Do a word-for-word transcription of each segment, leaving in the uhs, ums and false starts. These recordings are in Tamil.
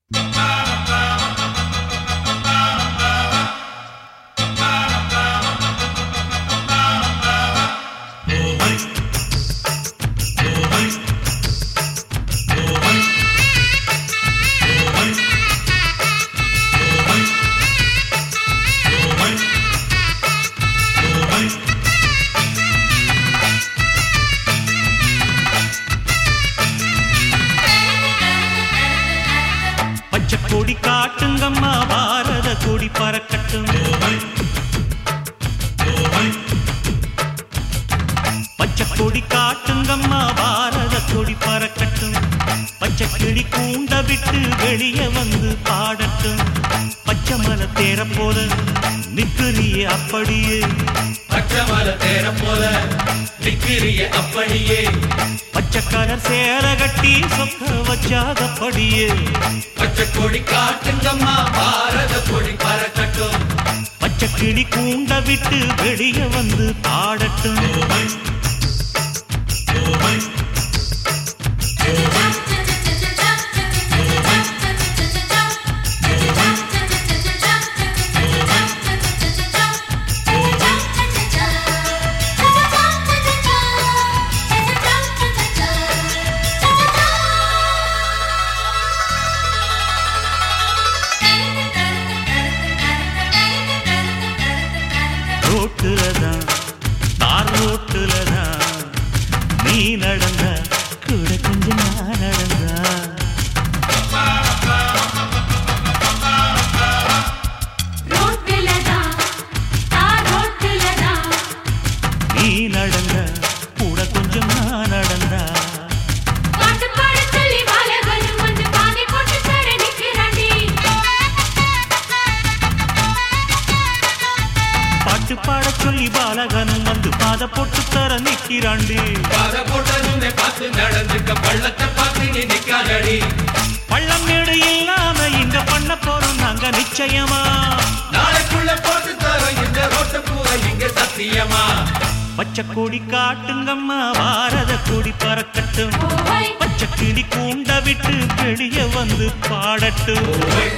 கொடி காட்டுங்கம்மா பாரத கொடி பறக்கட்டும். பச்சை கொடி காட்டுங்கம்மா பாரத கொடி பறக்கட்டும். பச்சை கிளி கூண்ட விட்டு வெளியே வந்து பாடட்டும். பச்சை மலை தேர போல நிக்கிறியே அப்படியே, பச்சை மலை தேர போல நிக்கிறியே அப்படியே, பச்சை கலர் சேர கட்டி சொக்க வச்சாதப்படியே. பச்சை கொடி காட்டுங்கம்மா பாரத கொடி பறக்கட்டும். பச்சை கிளி கூண்ட விட்டு வெளியே வந்து பாடட்டும். ரோட்டுலதான் தார் ரோட்டுலதான் நீ நடந்த கூட கொஞ்சம் நான் நடந்தா. நீ நடந்த கூட கொஞ்சம் நான் நடந்தா. பாட்டு பாட சொல்லி பாலகனும் வந்து பாத போட்டு தர நிக்கிறாண்டி. பாத போட்டதுமே பார்த்து நடந்துக்க பள்ளத்தை பார்த்து நீ நிக்காதடி. பள்ளம் மேடு இல்லாம இங்க பண்ண போறோம் நாங்க நிச்சயமா. நாளைக்குள்ள போட்டு தர இந்த ரோட்டு பூரா இங்க சத்தியமா. பச்சை கொடி காட்டுங்கம்மா பாரத கொடி பறக்கட்டும். பச்சை கிளி கூண்ட விட்டு வெளியே வந்து பாடட்டும்.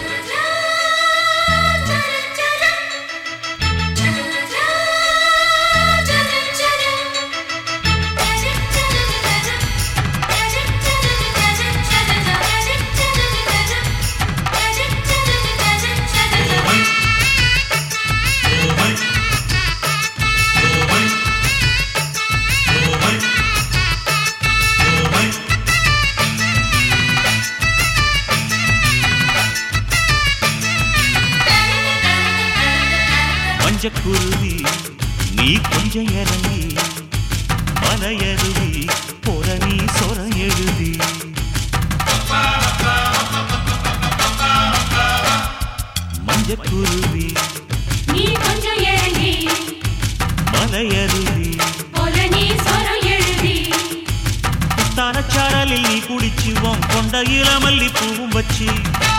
குருவி நீ கொஞ்சம் இறங்கி மலையருவி போற நீ சொர எழுதி. மஞ்சக்குருவி நீ கொஞ்சம் இறங்கி மலையருவி போற நீ சொர எழுதி. தானச்சாரலில் நீ குடிச்சுவோம் கொண்ட இளமல்லி பூவும் வச்சு.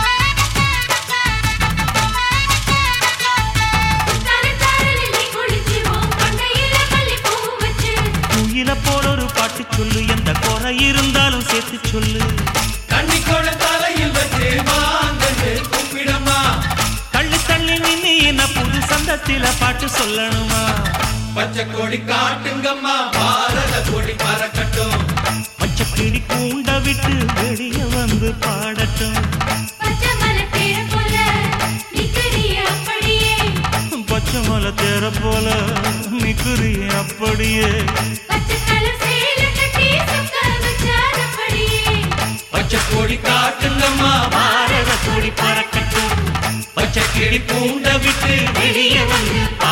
போல ஒரு பாட்டு சொல்லு, எந்த குறை இருந்தாலும் சேர்த்து சொல்லு. கண்ணிக்கோட தலையில் வச்சு வாங்கன்னு கூப்பிடமா. தள்ளி தள்ளி நின்னு என்ன புது சந்தத்தில பாட்டு சொல்லணுமா. பச்சை கொடி காட்டுங்கம்மா பாரத கொடி பறக்கட்டும். பச்சை கிளி கூண்ட விட்டு வெளியே வந்து பாடட்டும். பச்சை மலை தேர போல நிக்கிறியே அப்படியே, பச்சை மலை தேர போல நிக்கிறியே அப்படியே. பச்சை கொடி காட்டுங்கம்மா பாரத கொடி பறக்கட்டும். பச்சை கிளி கூண்ட விட்டு வெளியே வந்து